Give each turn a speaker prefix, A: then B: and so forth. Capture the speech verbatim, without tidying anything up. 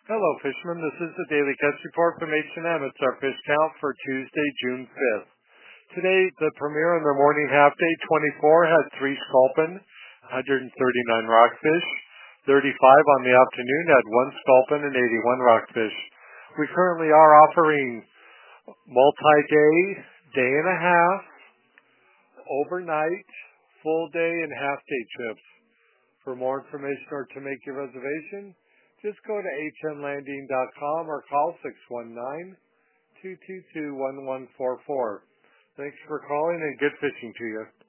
A: Hello, fishermen. This is the Daily Catch Report from H and M. It's our fish count for Tuesday, June fifth. Today, the premiere in the morning half day, twenty-four, had three sculpin, one hundred thirty-nine rockfish. thirty-five on the afternoon had one sculpin and eighty-one rockfish. We currently are offering multi-day, day and a half, overnight, full day, and half day trips. For more information or to make your reservation, just go to h m landing dot com or call six one nine, two two two, one one four four. Thanks for calling and good fishing to you.